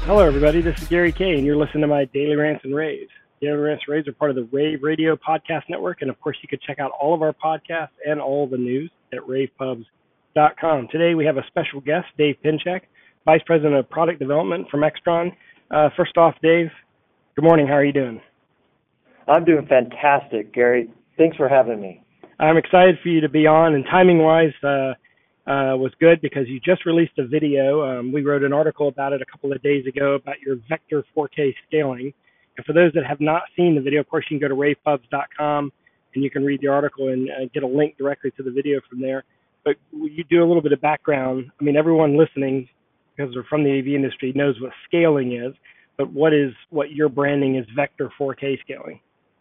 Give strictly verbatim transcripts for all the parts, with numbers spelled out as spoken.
Hello, everybody. This is Gary Kay, and you're listening to my Daily Rants and Raves. Daily Rants and Raves are part of the Rave Radio Podcast Network, and of course, you can check out all of our podcasts and all the news at rave pubs dot com. Today, we have a special guest, Dave Pinchek, Vice President of Product Development from Extron. Uh, first off, Dave, good morning. How are you doing? I'm doing fantastic, Gary. Thanks for having me. I'm excited for you to be on, and timing-wise, uh, Uh, was good because you just released a video. Um, we wrote an article about it a couple of days ago about your Vector four K scaling. And for those that have not seen the video, of course, you can go to rave pubs dot com and you can read the article and uh, get a link directly to the video from there. But you do a little bit of background. I mean, everyone listening, because they're from the A V industry, knows what scaling is. But what is what your branding is Vector four K scaling?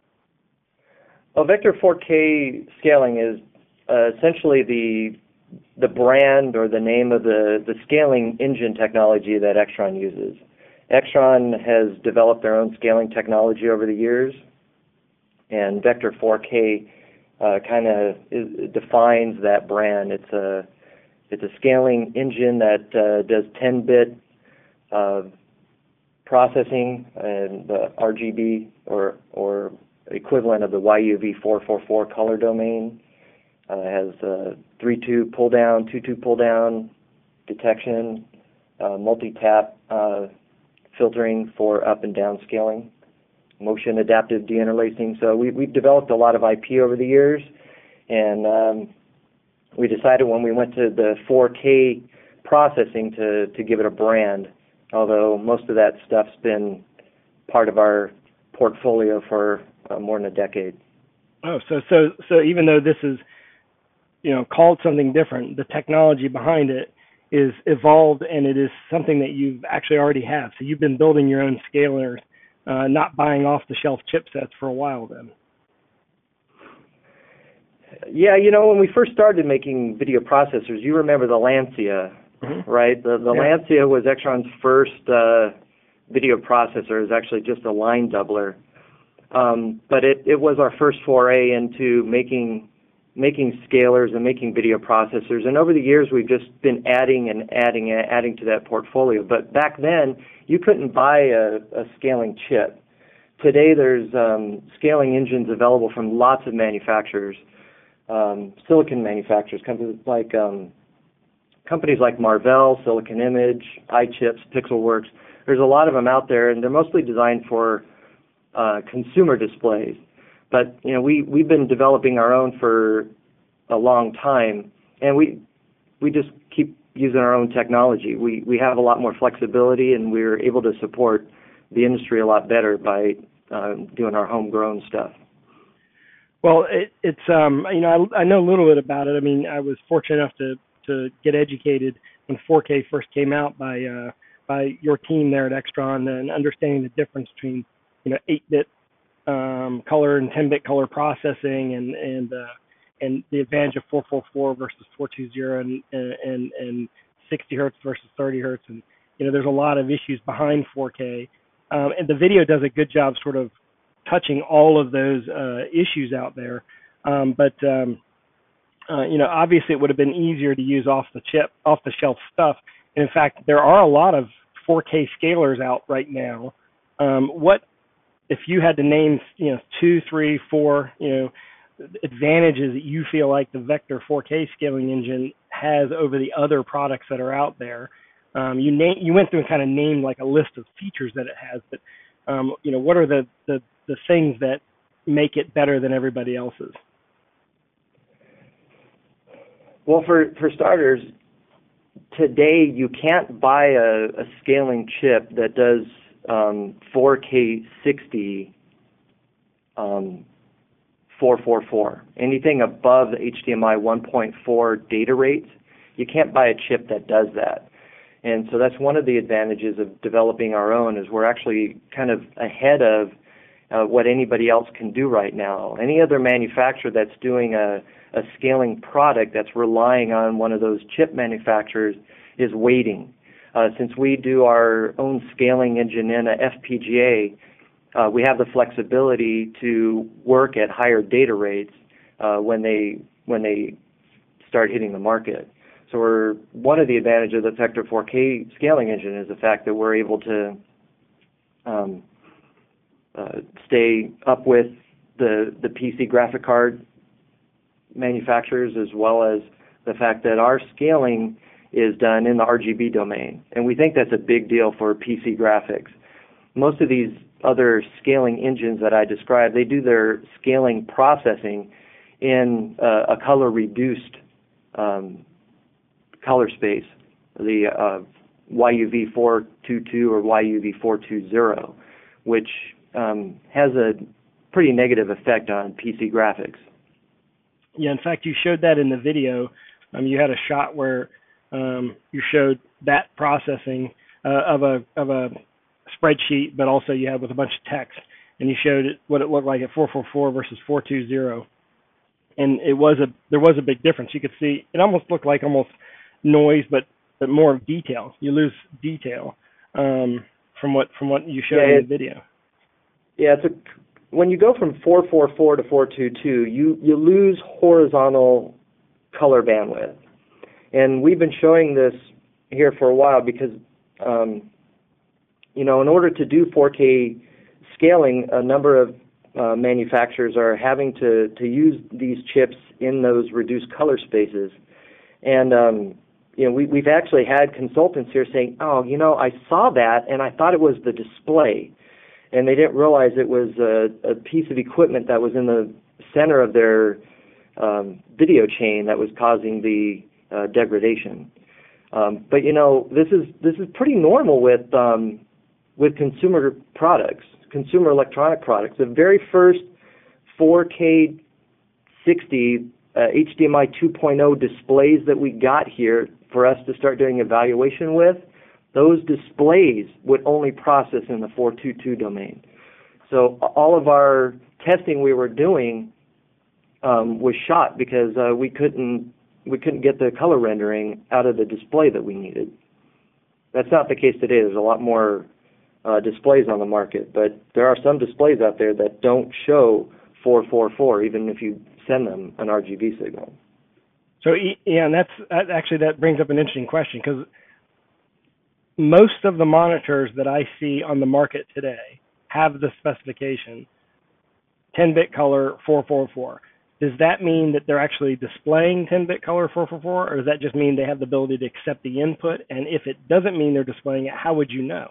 Well, Vector four K scaling is uh, essentially the the brand or the name of the, the scaling engine technology that Extron uses. Extron has developed their own scaling technology over the years, and Vector four K uh, kind of defines that brand. It's a it's a scaling engine that uh, does ten-bit uh, processing and the R G B or or equivalent of the Y U V four forty-four color domain. Uh, has uh, three two pull down, two two pull down detection, uh, multi-tap uh, filtering for up and down scaling, motion adaptive deinterlacing. So we, we've developed a lot of I P over the years, and um, we decided when we went to the four K processing to, to give it a brand, although most of that stuff's been part of our portfolio for uh, more than a decade. Oh, so so so even though this is you know, called something different, the technology behind it is evolved, and it is something that you've actually already have. So you've been building your own scalers, uh, not buying off-the-shelf chipsets for a while then. Yeah, you know, when we first started making video processors, you remember the Lancia, mm-hmm. right? The, the yeah. Lancia was Extron's first uh, video processor. It was actually just a line doubler. Um, but it, it was our first foray into making making scalers and making video processors. And over the years, we've just been adding and adding and adding to that portfolio. But back then, you couldn't buy a, a scaling chip. Today, there's um, scaling engines available from lots of manufacturers, um, silicon manufacturers, companies like um, companies like Marvell, Silicon Image, iChips, Pixelworks. There's a lot of them out there, and they're mostly designed for uh, consumer displays. But you know, we we've been developing our own for a long time, and we we just keep using our own technology. We we have a lot more flexibility, and we're able to support the industry a lot better by uh, doing our homegrown stuff. Well, it, it's um you know I, I know a little bit about it. I mean, I was fortunate enough to to get educated when four K first came out by uh, by your team there at Extron, and understanding the difference between you know eight-bit Um, color and ten-bit color processing, and and uh, and the advantage of four forty-four versus four twenty and and and sixty hertz versus thirty hertz, and you know there's a lot of issues behind four K, um, and the video does a good job sort of touching all of those uh, issues out there. Um, but um, uh, you know obviously it would have been easier to use off the chip, off the shelf stuff. And in fact, there are a lot of four K scalers out right now. Um, what If you had to name, you know, two, three, four, you know, advantages that you feel like the Vector four K scaling engine has over the other products that are out there, um, you name, you went through and kind of named like a list of features that it has, but um, you know, what are the, the the things that make it better than everybody else's? Well, for for starters, today you can't buy a, a scaling chip that does Um, four K sixty um, four forty-four. Anything above the H D M I one point four data rates, you can't buy a chip that does that. And so that's one of the advantages of developing our own, is we're actually kind of ahead of uh, what anybody else can do right now. Any other manufacturer that's doing a, a scaling product that's relying on one of those chip manufacturers is waiting. Uh, since we do our own scaling engine in a F P G A, uh, we have the flexibility to work at higher data rates uh, when they when they start hitting the market. So we're, one of the advantages of the Vector four K scaling engine is the fact that we're able to um, uh, stay up with the, the P C graphic card manufacturers, as well as the fact that our scaling is done in the R G B domain. And we think that's a big deal for P C graphics. Most of these other scaling engines that I described, they do their scaling processing in uh, a color reduced um, color space, the uh, Y U V four twenty-two or Y U V four twenty, which um, has a pretty negative effect on P C graphics. Yeah, in fact, you showed that in the video. Um, you had a shot where um, you showed that processing uh, of a of a spreadsheet, but also you had with a bunch of text, and you showed it, what it looked like at four forty-four versus four twenty, and it was a there was a big difference. You could see it almost looked like almost noise, but but more of detail. You lose detail um, from what from what you showed yeah, in the video. Yeah, it's a, when you go from four forty-four to four twenty-two, you you lose horizontal color bandwidth, and we've been showing this here for a while because um, you know, in order to do four K scaling, a number of uh, manufacturers are having to to use these chips in those reduced color spaces, and um, you know, we, we've actually had consultants here saying, oh, you know, I saw that and I thought it was the display, and they didn't realize it was a, a piece of equipment that was in the center of their um, video chain that was causing the uh, degradation. Um, but you know, this is this is pretty normal with um, with consumer products, consumer electronic products. The very first four K sixty uh, H D M I two point oh displays that we got here for us to start doing evaluation with, those displays would only process in the four twenty-two domain. So all of our testing we were doing um, was shot because uh, we couldn't we couldn't get the color rendering out of the display that we needed. That's not the case today. There's a lot more uh, displays on the market, but there are some displays out there that don't show four forty-four, even if you send them an R G B signal. So yeah, and that's that actually that brings up an interesting question, because most of the monitors that I see on the market today have the specification ten bit color four forty-four. Does that mean that they're actually displaying ten bit color four forty-four, or does that just mean they have the ability to accept the input? And if it doesn't mean they're displaying it, how would you know?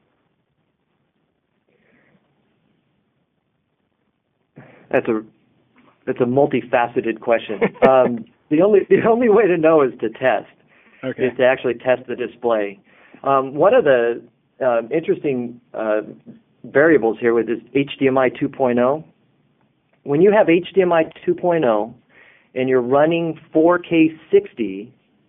That's a that's a multifaceted question. um, the only the only way to know is to test. Okay. Is to actually test the display. Um, one of the uh, interesting uh, variables here with this H D M I two point oh. When you have H D M I two point oh and you're running four K sixty,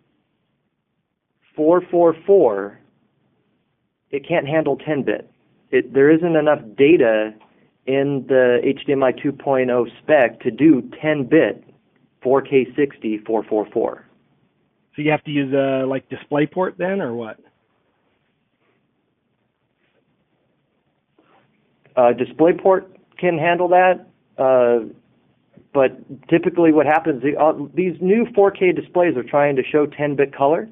four forty-four, it can't handle ten bit. It, there isn't enough data in the H D M I two point oh spec to do ten bit four K sixty four forty-four. So you have to use a like DisplayPort then, or what? Uh, DisplayPort can handle that. Uh, but typically what happens, uh, these new four K displays are trying to show ten bit color.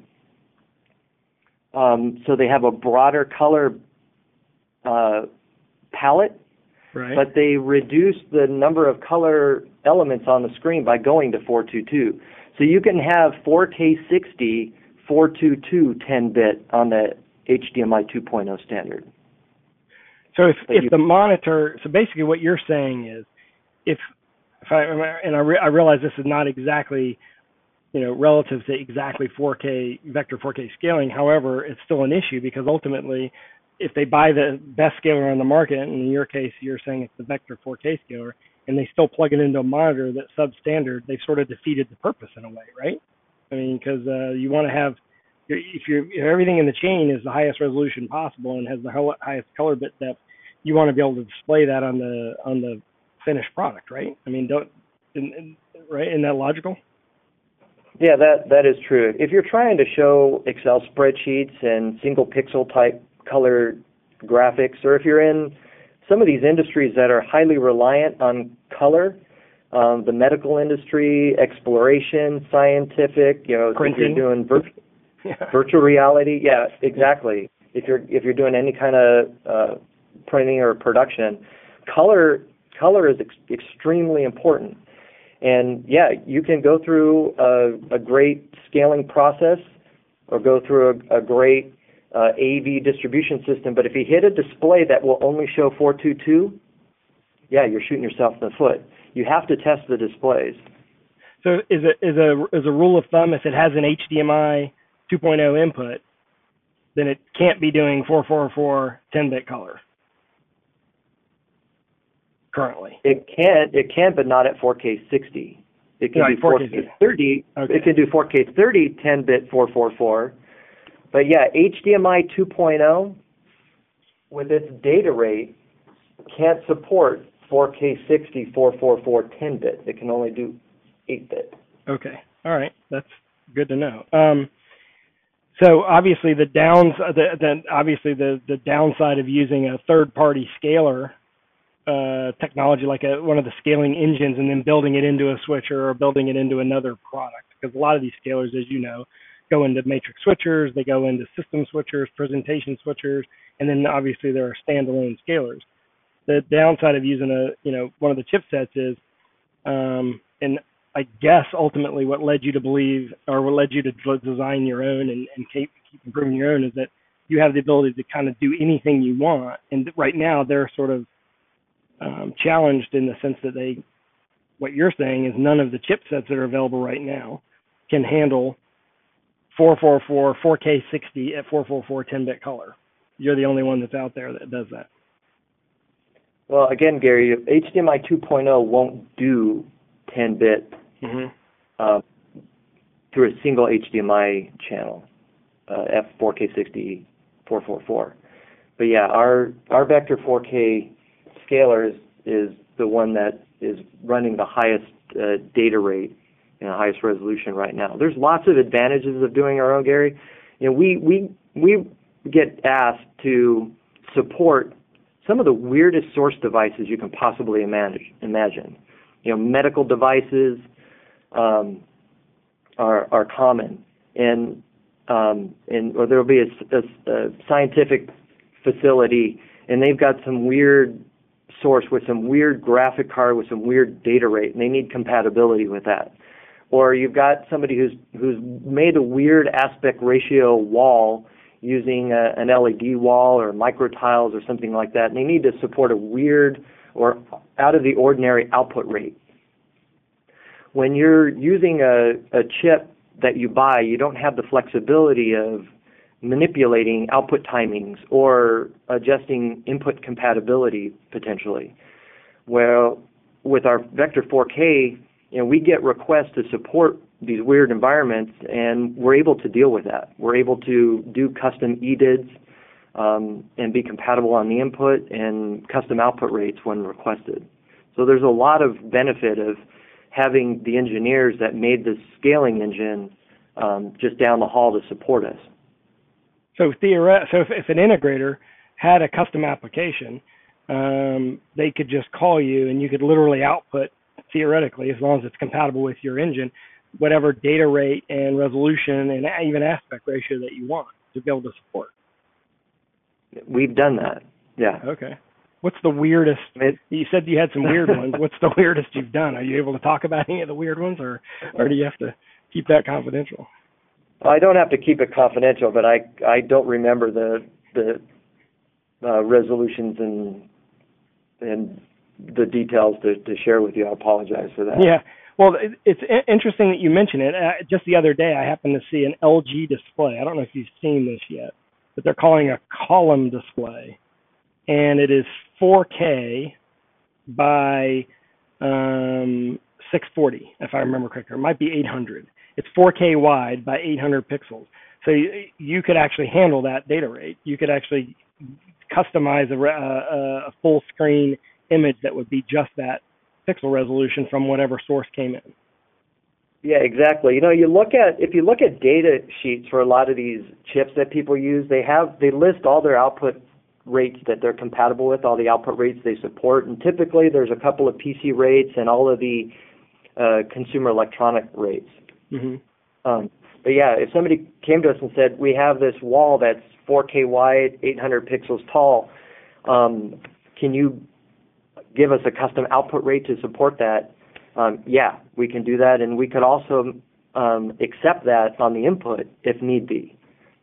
Um, so they have a broader color uh, palette, right. But they reduce the number of color elements on the screen by going to four twenty-two. So you can have four K sixty, four twenty-two ten bit on the H D M I two point oh standard. So if, But if you, the monitor, so basically what you're saying is, if if I and I, re, I realize this is not exactly, you know, relative to exactly four K vector four K scaling. However, it's still an issue because ultimately, if they buy the best scaler on the market, and in your case, you're saying it's the vector four K scaler, and they still plug it into a monitor that's substandard, they've sort of defeated the purpose in a way, right? I mean, because uh, you want to have, if you're if everything in the chain is the highest resolution possible and has the highest color bit depth, you want to be able to display that on the on the finished product, right? I mean, don't, right? Isn't that logical? Yeah, that that is true. If you're trying to show Excel spreadsheets and single pixel type color graphics, or if you're in some of these industries that are highly reliant on color, um, the medical industry, exploration, scientific, you know, Printing. if you're doing vir- yeah. virtual reality, yeah, exactly. If you're if you're doing any kind of uh, printing or production, color color is ex- extremely important. And yeah, you can go through a, a great scaling process or go through a, a great uh, A V distribution system, but if you hit a display that will only show four twenty-two, yeah, you're shooting yourself in the foot. You have to test the displays. So is a is a is a rule of thumb, if it has an H D M I two point oh input, then it can't be doing four four four ten-bit color currently. It can, it can, but not at four K sixty. It can Right, do four K thirty. Okay. It can do four K thirty ten-bit four four four. But yeah, H D M I two point oh with its data rate can't support four K sixty four four four ten-bit. It can only do eight-bit. Okay. All right. That's good to know. Um, so obviously the downs, the, the obviously the the downside of using a third-party scaler uh, technology like a, one of the scaling engines and then building it into a switcher or building it into another product, because a lot of these scalers, as you know, go into matrix switchers, they go into system switchers, presentation switchers, and then obviously there are standalone scalers. The downside of using a, you know, one of the chipsets is, um, and I guess ultimately what led you to believe, or what led you to design your own and, and keep, keep improving your own, is that you have the ability to kind of do anything you want. And right now they're sort of um, challenged in the sense that they, what you're saying is none of the chipsets that are available right now can handle four four four, four K sixty at four four four ten-bit color. You're the only one that's out there that does that. Well, again, Gary, H D M I two point oh won't do ten-bit Mm-hmm. uh, through a single H D M I channel, uh, F four K sixty four four four. But yeah, our our Vector four K scaler is, is the one that is running the highest uh, data rate and the highest resolution right now. There's lots of advantages of doing our own, Gary. You know, we we we get asked to support some of the weirdest source devices you can possibly imagine. Imagine, you know, medical devices um, are are common, and um, and or there will be a, a, a scientific facility, and they've got some weird source with some weird graphic card with some weird data rate, and they need compatibility with that. Or you've got somebody who's who's made a weird aspect ratio wall using a, an L E D wall or micro tiles or something like that, and they need to support a weird or out of the ordinary output rate. When you're using a, a chip that you buy, you don't have the flexibility of manipulating output timings or adjusting input compatibility potentially. Well, with our Vector four K, you know, we get requests to support these weird environments, and we're able to deal with that. We're able to do custom E D I Ds um, and be compatible on the input and custom output rates when requested. So there's a lot of benefit of having the engineers that made this scaling engine um, just down the hall to support us. So, theoret- so if, if an integrator had a custom application, um, they could just call you and you could literally output, theoretically, as long as it's compatible with your engine, whatever data rate and resolution and even aspect ratio that you want to be able to support. We've done that, yeah. Okay. What's the weirdest? It, you said you had some weird ones. What's the weirdest you've done? Are you able to talk about any of the weird ones, or, or do you have to keep that confidential? I don't have to keep it confidential, but I I don't remember the the uh, resolutions and and the details to, to share with you. I apologize for that. Yeah. Well, it, it's interesting that you mention it. Uh, just the other day, I happened to see an L G display. I don't know if you've seen this yet, but they're calling a column display, and it is four K by um, six forty, if I remember correctly. It might be eight hundred. It's four K wide by eight hundred pixels. So you, you could actually handle that data rate. You could actually customize a, a, a full screen image that would be just that pixel resolution from whatever source came in. Yeah, exactly. You know, you look at if you look at data sheets for a lot of these chips that people use, they have they list all their output rates that they're compatible with, all the output rates they support. And typically there's a couple of P C rates and all of the uh, consumer electronic rates. Mm-hmm. Um, but yeah, if somebody came to us and said, we have this wall that's four K wide, eight hundred pixels tall, um, can you give us a custom output rate to support that? Um, yeah, we can do that, and we could also um, accept that on the input if need be.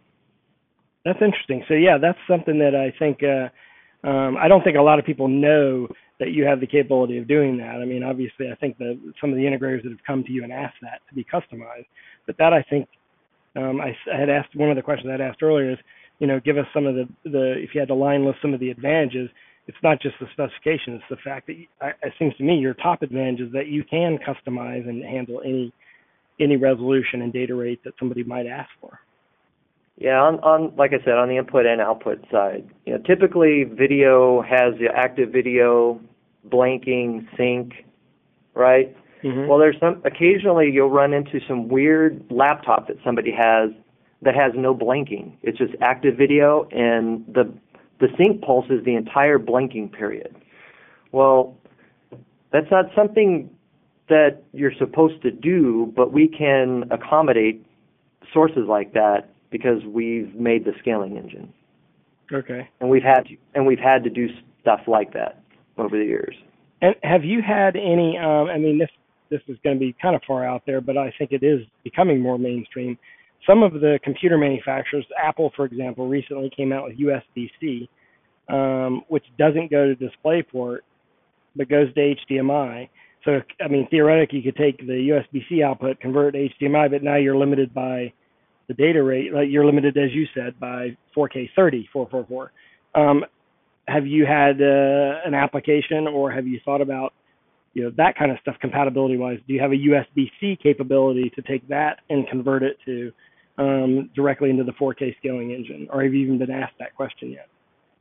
That's interesting. So yeah, that's something that I think uh, um, I don't think a lot of people know that you have the capability of doing that. I mean, obviously, I think that some of the integrators that have come to you and asked that to be customized, but that I think um, I, I had asked one of the questions I had asked earlier is, you know, give us some of the the if you had to line list some of the advantages. It's not just the specification; it's the fact that you, I, it seems to me your top advantage is that you can customize and handle any any resolution and data rate that somebody might ask for. Yeah, on, on like I said, on the input and output side, you know, typically video has the active video, blanking, sync, right? Mm-hmm. Well, there's some occasionally you'll run into some weird laptop that somebody has that has no blanking. It's just active video, and the the sync pulse is the entire blanking period. Well, that's not something that you're supposed to do, but we can accommodate sources like that because we've made the scaling engine. Okay. And we've had to, and we've had to do stuff like that over the years. And have you had any? Um, I mean, this this is going to be kind of far out there, but I think it is becoming more mainstream. Some of the computer manufacturers, Apple, for example, recently came out with U S B C, um, which doesn't go to DisplayPort, but goes to H D M I. So, I mean, theoretically, you could take the U S B C output, convert it to H D M I, but now you're limited by the data rate. Like you're limited, as you said, by four K thirty, four forty-four. Um, have you had uh, an application, or have you thought about, you know, that kind of stuff compatibility-wise? Do you have a U S B C capability to take that and convert it to um, directly into the four K scaling engine, or have you even been asked that question yet?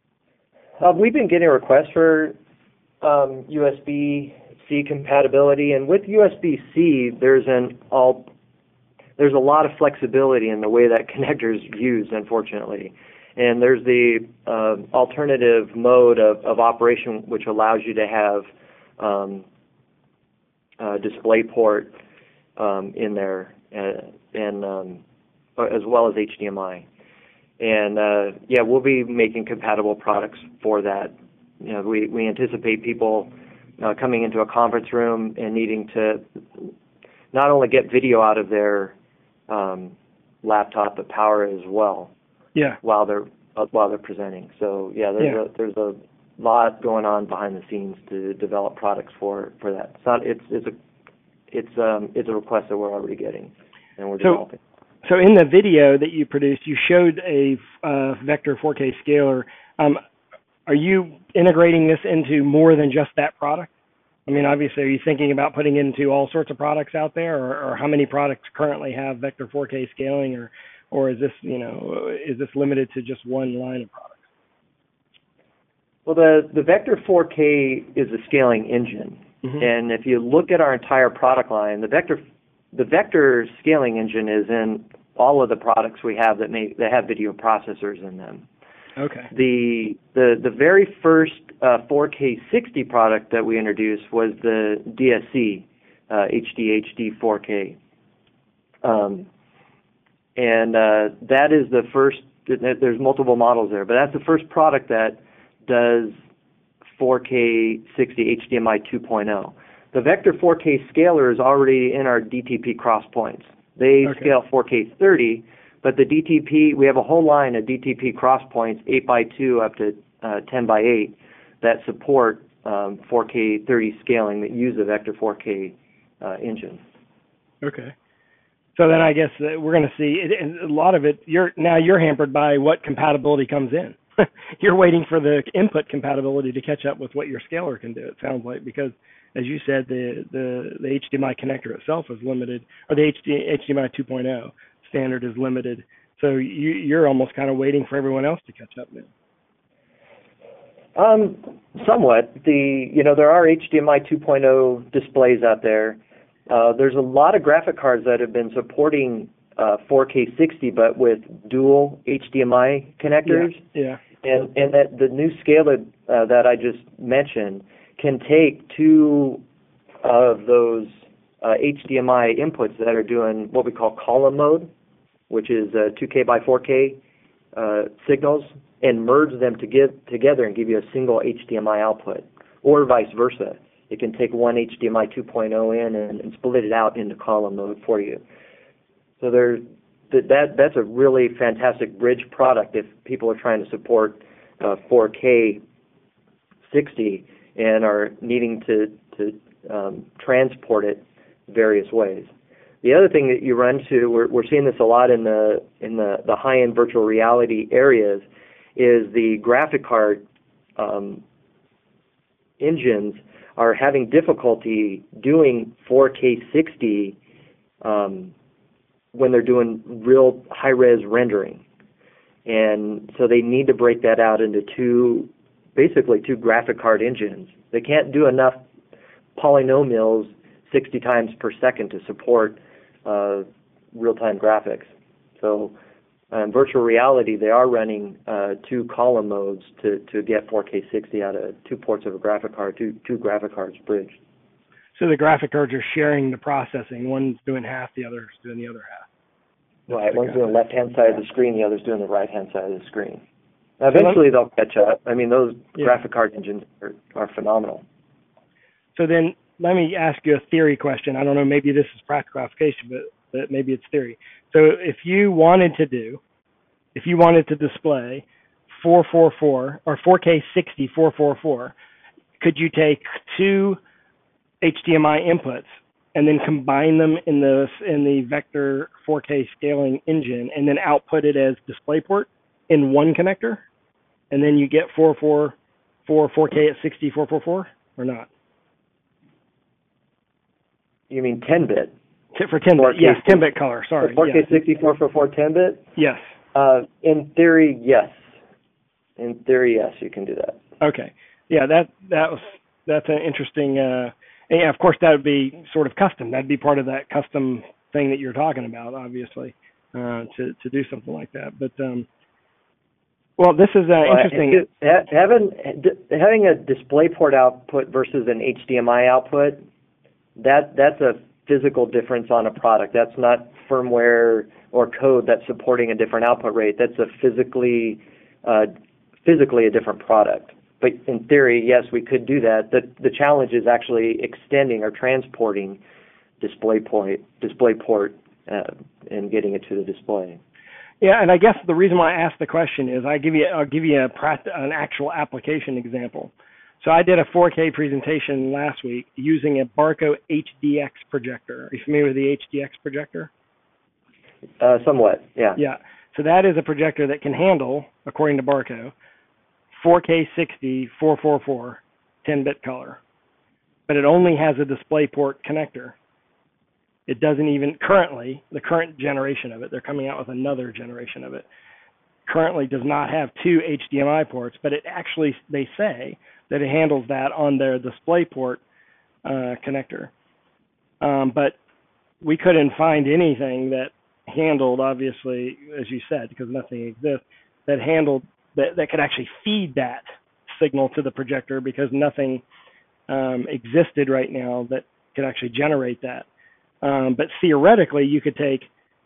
Uh, we've been getting requests for um, U S B C compatibility, and with U S B C, there's an all there's a lot of flexibility in the way that connector is used, unfortunately. And there's the uh, alternative mode of, of operation, which allows you to have um, uh, DisplayPort um, in there, uh, and um, as well as H D M I. And uh, yeah, we'll be making compatible products for that. You know, we we anticipate people uh, coming into a conference room and needing to not only get video out of their um, laptop, but power it as well. Yeah. While they're uh, while they're presenting. So yeah, there's yeah. a there's a lot going on behind the scenes to develop products for, for that. It's not it's it's a it's um it's a request that we're already getting, and we're so, developing. So in the video that you produced, you showed a uh, Vector four K scaler. Um, are you integrating this into more than just that product? I mean, obviously, are you thinking about putting it into all sorts of products out there, or, or how many products currently have Vector four K scaling, or or is this, you know, is this limited to just one line of products? Well, the, the Vector four K is a scaling engine, mm-hmm. and if you look at our entire product line, the Vector the Vector scaling engine is in all of the products we have that may that have video processors in them. Okay. The the the very first uh, four K sixty product that we introduced was the D S C uh, H D H D four K, um, and uh, that is the first. There's multiple models there, but that's the first product that does four K sixty H D M I two point oh. The Vector four K scaler is already in our D T P cross points. They okay. scale four K thirty. But the D T P, we have a whole line of D T P cross points, eight by two up to uh, ten by eight, that support um, four K thirty scaling that use the Vector four K uh, engine. Okay. So then I guess uh, we're going to see, it, and a lot of it, you're now you're hampered by what compatibility comes in. You're waiting for the input compatibility to catch up with what your scaler can do, it sounds like, because as you said, the, the, the H D M I connector itself is limited, or the H D, H D M I two point oh. standard is limited, so you, you're almost kind of waiting for everyone else to catch up now. Um, somewhat. The you know there are H D M I two point oh displays out there. Uh, there's a lot of graphic cards that have been supporting uh, four K sixty, but with dual H D M I connectors. Yeah. yeah. And and that the new scaler uh, that I just mentioned can take two of those uh, H D M I inputs that are doing what we call column mode, which is uh, two K by four K uh, signals, and merge them to give, together and give you a single H D M I output, or vice versa. It can take one H D M I two point oh in and, and split it out into column mode for you. So there's That that's a really fantastic bridge product if people are trying to support uh, four K sixty and are needing to to um, transport it various ways. The other thing that you run into, we're we're seeing this a lot in the in the, the high-end virtual reality areas, is the graphic card um, engines are having difficulty doing four K sixty. Um, when they're doing real high-res rendering. And so they need to break that out into two, basically two graphic card engines. They can't do enough polynomials sixty times per second to support uh, real-time graphics. So in virtual reality, they are running uh, two column modes to, to get four K sixty out of two ports of a graphic card, two, two graphic cards bridged. So the graphic cards are sharing the processing. One's doing half, the other's doing the other half. Right, one's doing the left-hand side of the screen, the other's doing the right-hand side of the screen. Now, eventually they'll catch up. I mean, those yeah. graphic card engines are, are phenomenal. So then let me ask you a theory question. I don't know, maybe this is practical application, but, but maybe it's theory. So if you wanted to do, if you wanted to display four forty-four or four K sixty four forty-four, could you take two H D M I inputs and then combine them in the in the Vector four K scaling engine and then output it as DisplayPort in one connector, and then you get four forty-four four K at sixty four forty-four or not? You mean ten bit? For ten bit, yes, ten bit color. Sorry, four K sixty four forty-four ten bit. Yes. Uh, in theory, yes. In theory, yes, you can do that. Okay. Yeah, that that was that's an interesting. Uh, and yeah, of course, that would be sort of custom. That'd be part of that custom thing that you're talking about, obviously, uh, to to do something like that. But um, well, this is uh, well, interesting. Having having a DisplayPort output versus an H D M I output, that that's a physical difference on a product. That's not firmware or code that's supporting a different output rate. That's a physically uh, physically a different product. But in theory, yes, we could do that. The the challenge is actually extending or transporting DisplayPort DisplayPort uh, and getting it to the display. Yeah, and I guess the reason why I asked the question is I give you I'll give you a an actual application example. So I did a four K presentation last week using a Barco H D X projector. Are you familiar with the H D X projector? Uh, somewhat, yeah. Yeah. So that is a projector that can handle, according to Barco, four K sixty four forty-four ten bit color. But it only has a DisplayPort connector. It doesn't even, currently, the current generation of it, they're coming out with another generation of it, currently does not have two H D M I ports, but it actually, they say, that it handles that on their DisplayPort uh, connector. Um, but we couldn't find anything that handled, obviously, as you said, because nothing exists, that handled, that, that could actually feed that signal to the projector, because nothing um, existed right now that could actually generate that. Um, but theoretically, you could take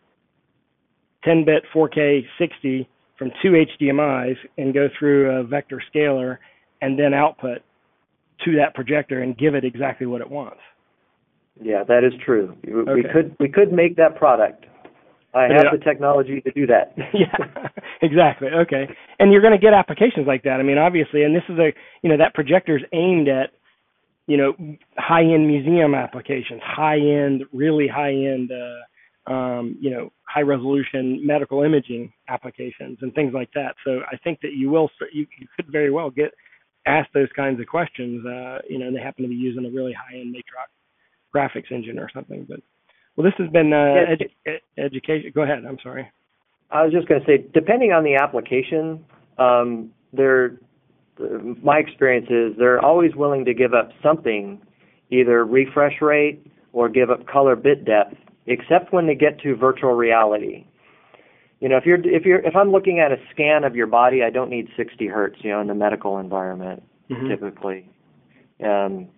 ten bit four K sixty from two H D M Is and go through a vector scaler and then output to that projector and give it exactly what it wants. Yeah, that is true. We Okay. could we could make that product. I have the technology to do that. Yeah, exactly. Okay. And you're going to get applications like that. I mean, obviously, and this is a, you know, that projector is aimed at, you know, high-end museum applications, high-end, really high-end, uh, um, you know, high-resolution medical imaging applications and things like that. So I think that you will, you, you could very well get asked those kinds of questions, uh, you know, and they happen to be using a really high-end Matrox graphics engine or something. But, well, this has been uh, edu- education. Go ahead. I'm sorry. I was just going to say, depending on the application, um, they're, my experience is they're always willing to give up something, either refresh rate or give up color bit depth, except when they get to virtual reality. You know, if you're if you're if I'm looking at a scan of your body, I don't need sixty hertz. You know, in the medical environment, mm-hmm. typically. Um,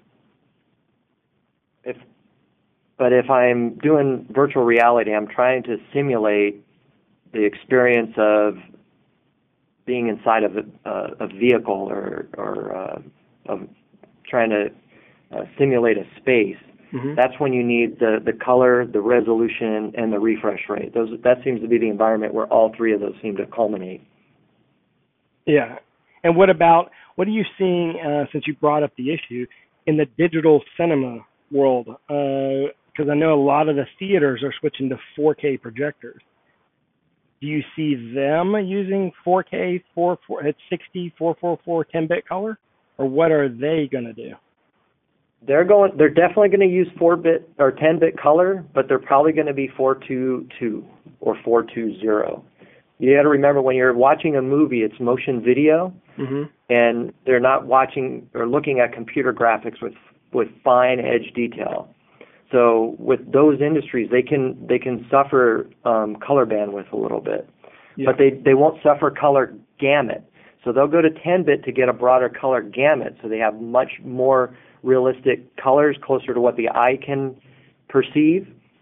if but if I'm doing virtual reality, I'm trying to simulate the experience of being inside of a, uh, a vehicle or or uh, of trying to uh, simulate a space. Mm-hmm. That's when you need the, the color, the resolution, and the refresh rate. Those that seems to be the environment where all three of those seem to culminate. Yeah. And what about, what are you seeing, uh, since you brought up the issue, in the digital cinema world? Because uh, I know a lot of the theaters are switching to four K projectors. Do you see them using four K, four, four, at sixty, four forty-four, ten-bit color? Or what are they going to do? They're going. They're definitely going to use four-bit or ten-bit color, but they're probably going to be four twenty-two or four twenty. You got to remember, when you're watching a movie, it's motion video, mm-hmm. and they're not watching or looking at computer graphics with with fine edge detail. So with those industries, they can they can suffer um, color bandwidth a little bit, yeah. but they they won't suffer color gamut. So they'll go to ten-bit to get a broader color gamut, so they have much more realistic colors closer to what the eye can perceive,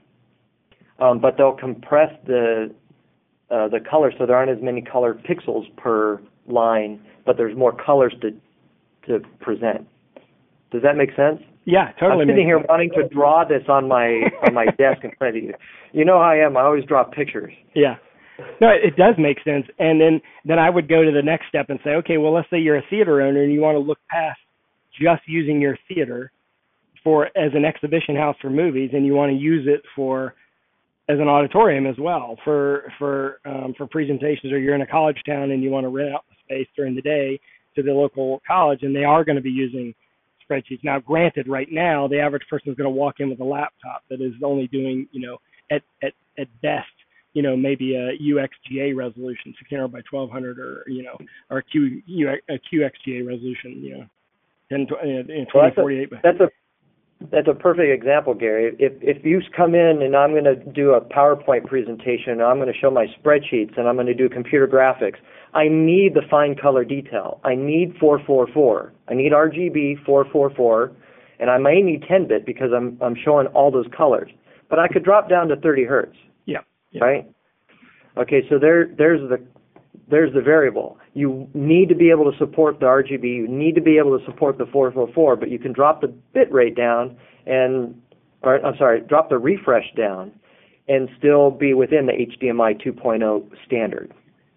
um, but they'll compress the uh, the color so there aren't as many color pixels per line, but there's more colors to to present. Does that make sense? Yeah, totally. I'm sitting here wanting to draw this on my on my desk in front of you. You know how I am. I always draw pictures. Yeah. No, it does make sense. And then, then I would go to the next step and say, okay, well, let's say you're a theater owner and you want to look past just using your theater for as an exhibition house for movies, and you want to use it for as an auditorium as well for for um, for presentations, or you're in a college town and you want to rent out the space during the day to the local college, and they are going to be using spreadsheets. Now, granted, right now the average person is going to walk in with a laptop that is only doing, you know, at at at best, you know, maybe a U X G A resolution, sixteen hundred by twelve hundred, or you know, or a Q a Q X G A resolution, you know. ten, twenty forty-eight. Well, that's, a, that's a that's a perfect example, Gary. If if you come in and I'm going to do a PowerPoint presentation, and I'm going to show my spreadsheets, and I'm going to do computer graphics, I need the fine color detail. I need four forty-four. I need R G B four forty-four, and I may need ten-bit because I'm I'm showing all those colors. But I could drop down to thirty hertz. Yeah. yeah. Right. Okay. So there there's the There's the variable. You need to be able to support the R G B. You need to be able to support the four forty-four, but you can drop the bit rate down and, or I'm sorry, drop the refresh down and still be within the H D M I two point oh standard.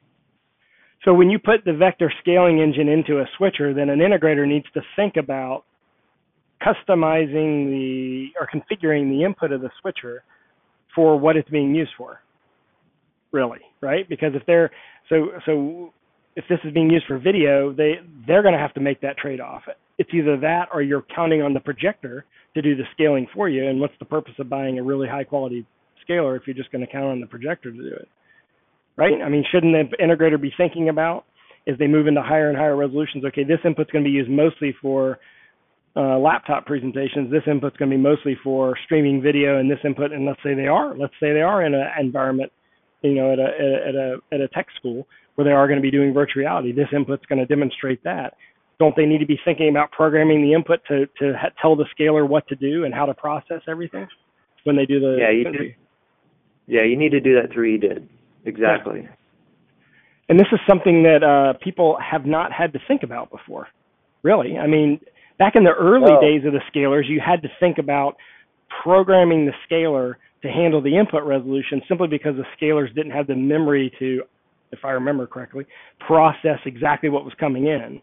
So when you put the vector scaling engine into a switcher, then an integrator needs to think about customizing the or configuring the input of the switcher for what it's being used for. Really, right? Because if they're so so if this is being used for video, they they're going to have to make that trade-off. It's either that or you're counting on the projector to do the scaling for you. And what's the purpose of buying a really high-quality scaler if you're just going to count on the projector to do it, right? I mean, shouldn't the integrator be thinking about, as they move into higher and higher resolutions, okay, this input's going to be used mostly for uh, laptop presentations. This input's going to be mostly for streaming video, and this input, and let's say they are, let's say they are in an environment, you know, at a at a at a tech school where they are going to be doing virtual reality. This input's going to demonstrate that. Don't they need to be thinking about programming the input to to ha- tell the scaler what to do and how to process everything when they do the? Yeah, you do. Yeah, you need to do that through E D I D. Exactly. Yeah. And this is something that uh, people have not had to think about before. Really, I mean, back in the early well, days of the scalers, you had to think about programming the scaler to handle the input resolution simply because the scalers didn't have the memory to, if I remember correctly, process exactly what was coming in.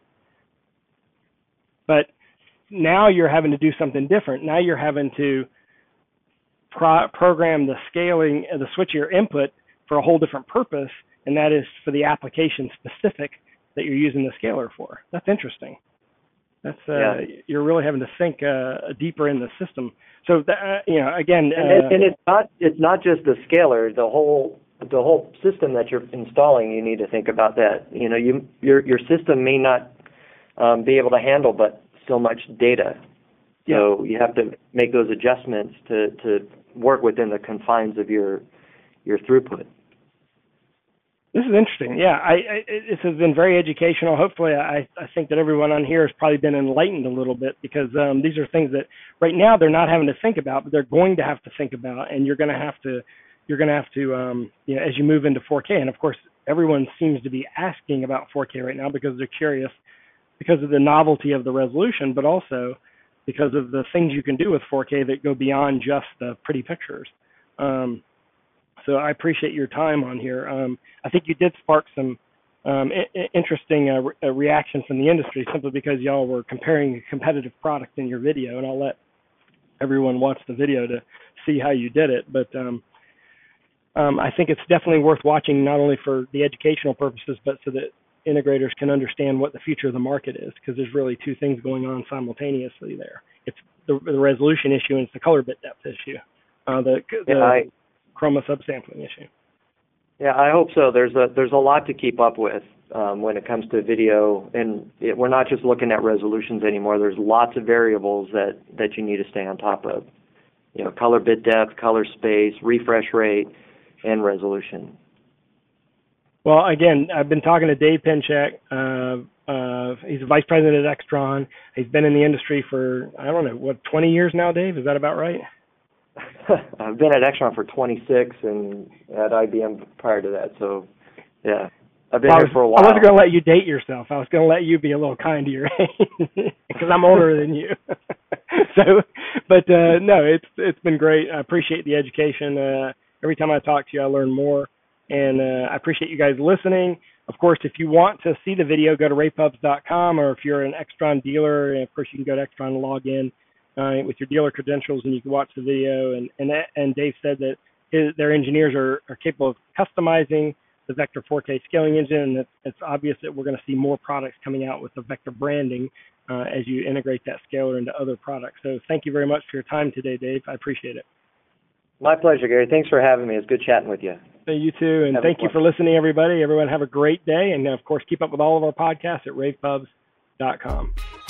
But now you're having to do something different. Now you're having to pro- program the scaling, uh, the switcher input for a whole different purpose, and that is for the application specific that you're using the scaler for. That's interesting. That's uh, yeah. You're really having to think uh, deeper in the system. So that, uh, you know, again, and, uh, it, and it's not it's not just the scaler. The whole the whole system that you're installing, you need to think about that. You know, you your your system may not um, be able to handle but so much data. So yeah. you have to make those adjustments to, to work within the confines of your your throughput. This is interesting. Yeah, I, I this has been very educational. Hopefully, I I think that everyone on here has probably been enlightened a little bit, because um, these are things that right now they're not having to think about, but they're going to have to think about, and you're going to have to you're going to have to um, you know, as you move into four K. And of course, everyone seems to be asking about four K right now because they're curious, because of the novelty of the resolution, but also because of the things you can do with four K that go beyond just the pretty pictures. Um, So I appreciate your time on here. Um, I think you did spark some um, I- interesting uh, re- reaction from the industry, simply because y'all were comparing a competitive product in your video, and I'll let everyone watch the video to see how you did it. But um, um, I think it's definitely worth watching, not only for the educational purposes, but so that integrators can understand what the future of the market is, because there's really two things going on simultaneously there. It's the, the resolution issue and it's the color bit depth issue. Uh, the the yeah, I, chroma subsampling issue. Yeah, I hope so. There's a there's a lot to keep up with um, when it comes to video, and it, we're not just looking at resolutions anymore. There's lots of variables that, that you need to stay on top of. You know, color bit depth, color space, refresh rate, and resolution. Well, again, I've been talking to Dave Pinchek. Uh, uh, he's a vice president at Extron. He's been in the industry for, I don't know, what, twenty years now, Dave? Is that about right? I've been at Extron for twenty-six and at I B M prior to that. So, yeah, I've been well, here for a while. I wasn't going to let you date yourself. I was going to let you be a little kind to your age because I'm older than you. so, but uh, no, it's it's been great. I appreciate the education. Uh, every time I talk to you, I learn more. And uh, I appreciate you guys listening. Of course, if you want to see the video, go to ray pubs dot com, or if you're an Extron dealer, and of course you can go to Extron and log in uh, with your dealer credentials, and you can watch the video. And and, and Dave said that his, their engineers are, are capable of customizing the Vector four K scaling engine, and it's, it's obvious that we're going to see more products coming out with the Vector branding uh, as you integrate that scaler into other products. So thank you very much for your time today, Dave. I appreciate it. My pleasure, Gary. Thanks for having me. It's good chatting with you. You too, and have thank you for listening, everybody. Everyone have a great day, and of course, keep up with all of our podcasts at rave pubs dot com.